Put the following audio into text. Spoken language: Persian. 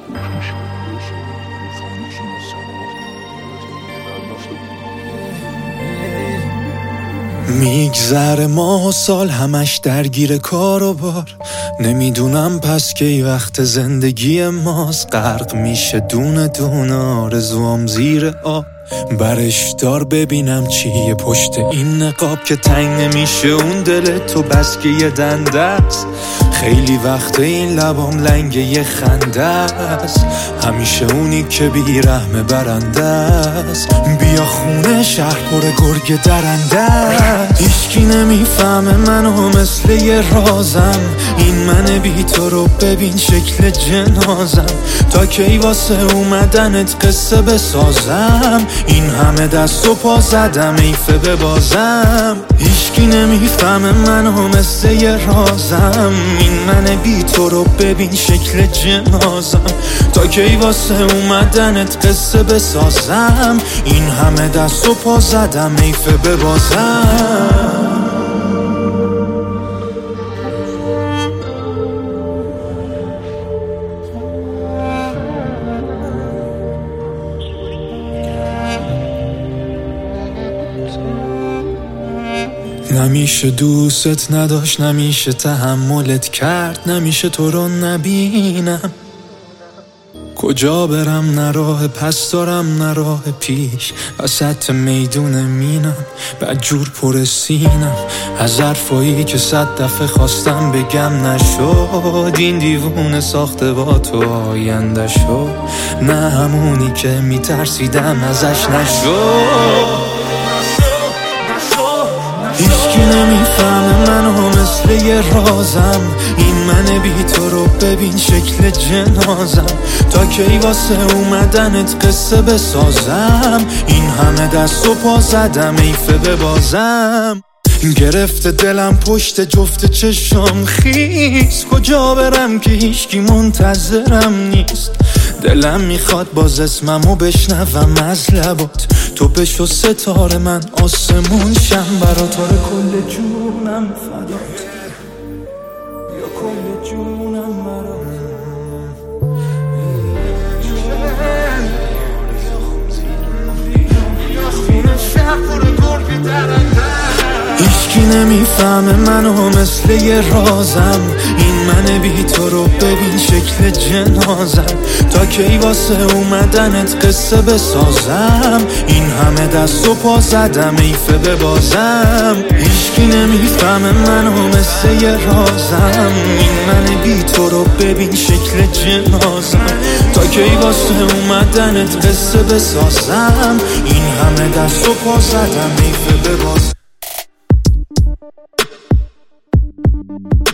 میگذره ماه و سال همش درگیر کار و بار، نمیدونم پس کی وقت زندگی ماست. غرق میشه دونه دونه آرزوام زیر آب، برش دار ببینم چیه پشت این نقاب که تنگ نمیشه اون دل تو بس که یه دنده است. خیلی وقت این لبام لنگ یه خنده است، همیشه اونی که بیرحم برنده است. بیا خونه شهر پر گرگ درنده است، هیچکی نمیفهمه منو مثل یه رازم. این من بی تو رو ببین شکل جنازم، تا کی واسه اومدنت قصه بسازم. این همه دست و پا زدم ایفه ببازم، هیچکی نمیفهمه منو مثل یه رازم. این من بی تو رو ببین شکل جنازم، تا کی واسه اومدنت قصه بسازم. این همه دست و پا زدم ایفه ببازم. نمیشه دوست نداشت، نمیشه تحملت کرد، نمیشه تو رو نبینم. کجا برم نه راه پس دارم نه راه پیش، وسط میدون مینم بدجور پر سینم. از حرفایی که 100 دفعه خواستم بگم نشد، این دیوونه ساخته با تو آینده شد. نه همونی که میترسیدم ازش نشد. هیچکی نمیفهمه منو مثل یه رازم. این من بی تو رو ببین شکل جنازم، تا کی واسه اومدنت قصه بسازم. این همه دست و پا زدم ایفه ببازم. گرفته دلم پشت جفت چشم خیس، کجا برم که هیچکی منتظرم نیست. دلم میخواد باز اسممو بشنوم از لبات، تو بشو ستاره من آسمون شم برات. کل جونم فدات، یا کل جونم برات. هیچکی نمیفهمه منو مثل یه رازم. این من بی تو رو ببین شکل جنازم، تا کی واسه اومدنت قصه بسازم. این همه دست و پا زدم ایفه ببازم. هیچکی نمیفهمه منو مثل یه رازم. این من بی تو رو ببین شکل جنازم، تا کی واسه اومدنت قصه بسازم. این همه دست و پا زدم ایفه ببازم.